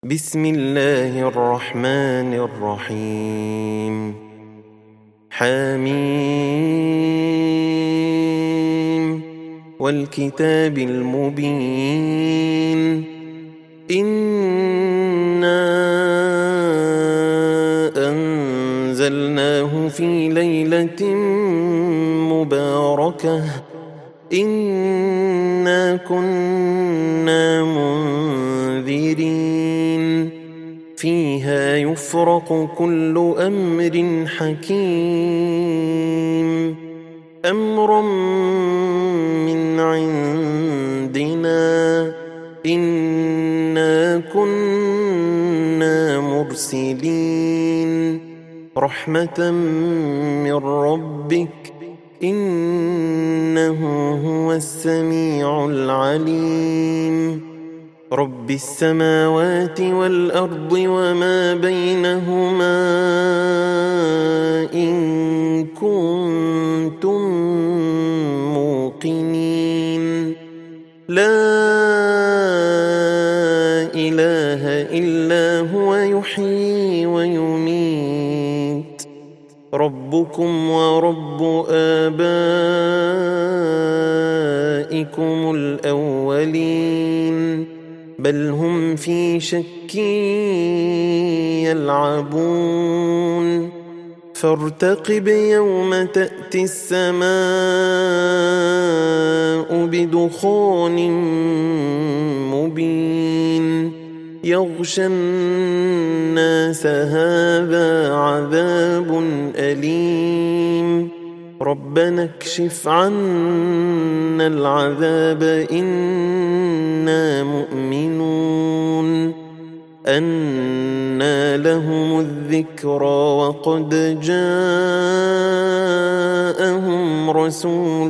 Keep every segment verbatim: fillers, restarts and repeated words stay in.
بسم الله الرحمن الرحيم. حميم والكتاب المبين. إنا أنزلناه في ليلة مباركة إنا كنا منذرين فيها يفرق كل أمر حكيم أمرا من عندنا إنا كنا مرسلين رحمة من ربك إنه هو السميع العليم رب السماوات والأرض وما بينهما إن كنتم موقنين لا إله إلا هو يحيي ويميت ربكم ورب آبائكم الأولين بل هم في شك يلعبون فارتقب يوم تأتي السماء بدخان مبين يغشى الناس هذا عذاب أليم ربنا اكشف عنا العذاب إنا مؤمنون أنى لهم الذكرى وقد جاءهم رسول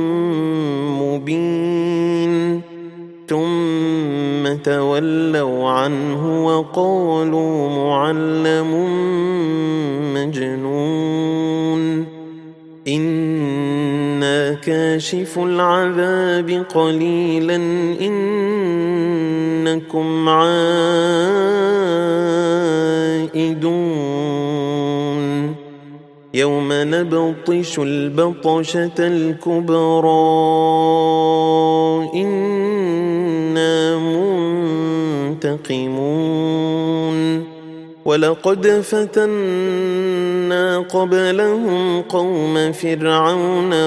مبين ثم تولوا عنه وقالوا معلم مجنون إنا كاشف العذاب قليلا إنكم عائدون يوم نبطش البطشة الكبرى إنا منتقمون ولقد فتنا قبلهم قوم فرعون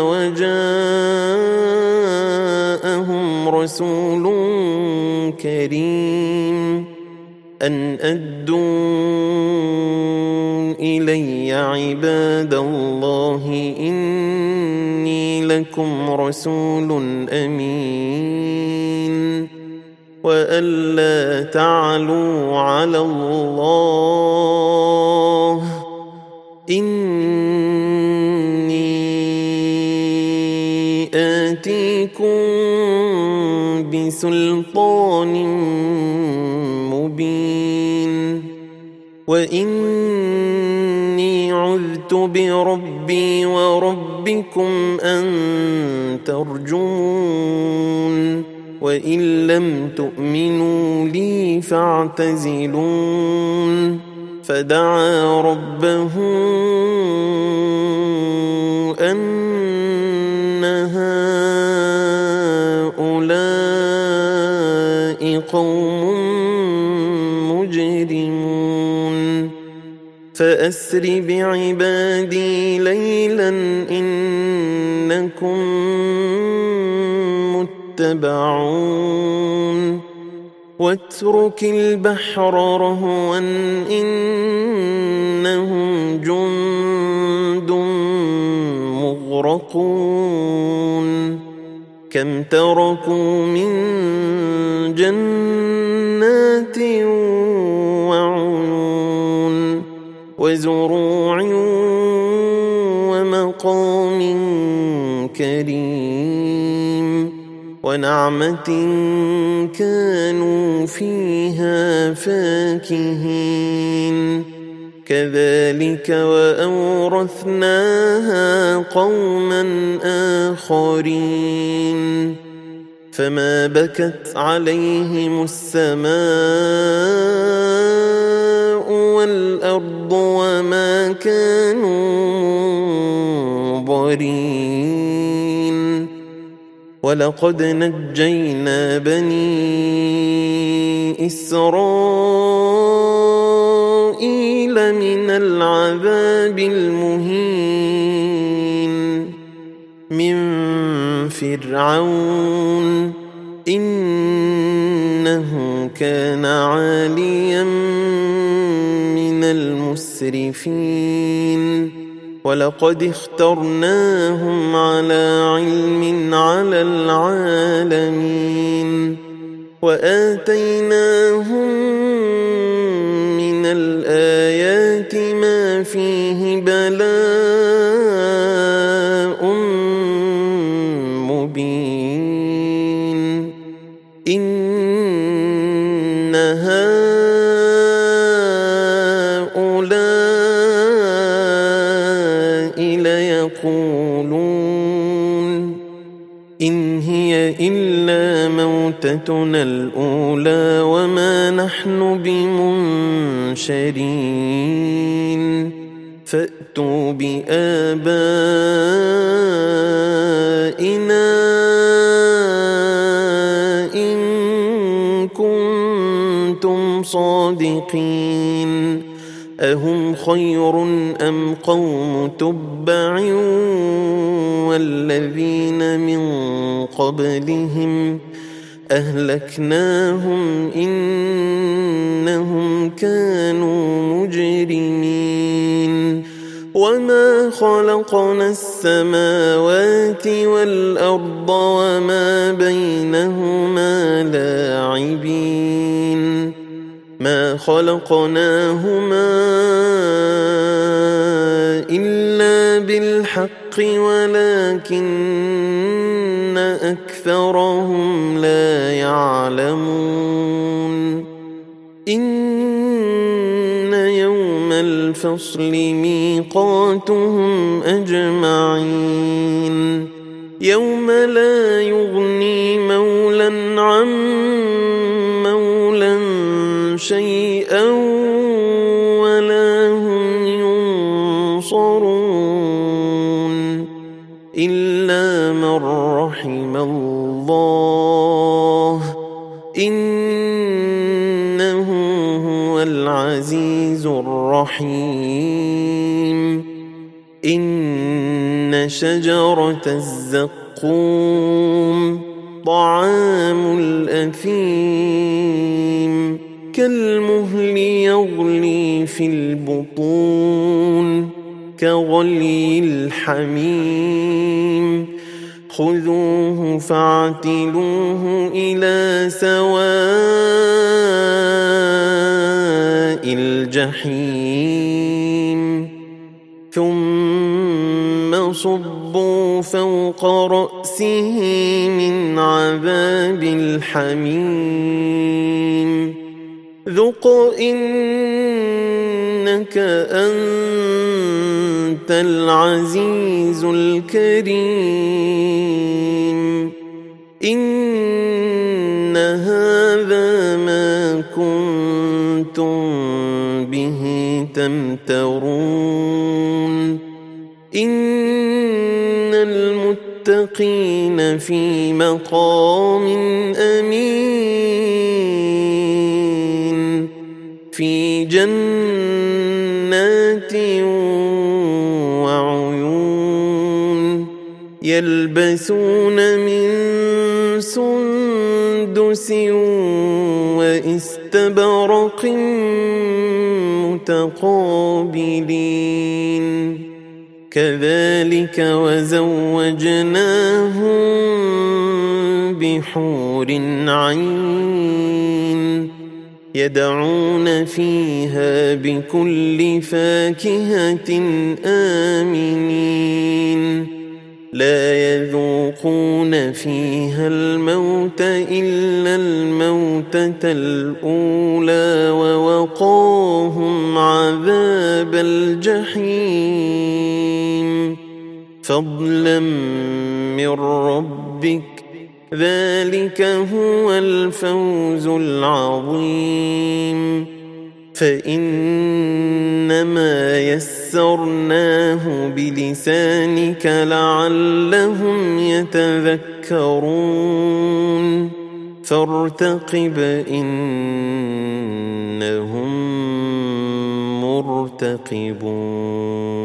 وجاءهم رسول كريم أن أدوا إلي عباد الله إني لكم رسول أمين وألا تعلوا على الله إني آتيكم بسلطان مبين وإني عذت بربي وربكم أن ترجمون وإن لم تؤمنوا لي فاعتزلون فدعا ربه أن هؤلاء قوم مجرمون فأسر بعبادي ليلا إنكم متبعون واترك البحر رهوا إنهم جند مغرقون كم تركوا من جنات وعيون وزروع ومقام كريم ونعمة كانوا فيها فاكهين كذلك وأورثناها قوما آخرين فما بكت عليهم السماء والأرض وما كانوا منظرين ولقد نجينا بني إسرائيل من العذاب المهين من فرعون إنه كان عاليا من المسرفين ولقد اخترناهم على علم على العالمين وآتيناهم من الآيات ما فيه بلاء مبين إن هؤلاء ليقولون إن هي إلا موتتنا الأولى وما نحن بمنشرين فأتوا بآبائنا إن كنتم صادقين أهم خير أم قوم تبع والذين من قبلهم أهلكناهم إنهم كانوا مجرمين وما خلقنا السماوات والأرض وما بينهما لاعبين ما خلقناهما إلا بالحق ولكن أكثرهم لا يعلمون إن يوم الفصل ميقاتهم أجمعين يوم لا يغني مولا عن مولا شيئا ولا هم ينصرون إلا من رحم الله إنه هو العزيز الرحيم إن شجرة الزقوم طعام الأثيم كالمهل يغلي في البطون كغلي الحميم خذوه فاعتلوه إلى سواء الجحيم ثم صبوا فوق رأسه من عذاب الحميم ذق إنك أنت العزيز الكريم إن هذا ما كنتم به تمترون إن المتقين في مقام أمين في جنات وعيون يلبسون من سندس واستبرق متقابلين كذلك وزوجناهم بحور عين يدعون فيها بكل فاكهة آمنين لا يذوقون فيها الموت إلا الموتة الأولى ووقاهم عذاب الجحيم فضلا من ربك ذلك هو الفوز العظيم فإنما يسرناه بلسانك لعلهم يتذكرون فارتقب إنهم مرتقبون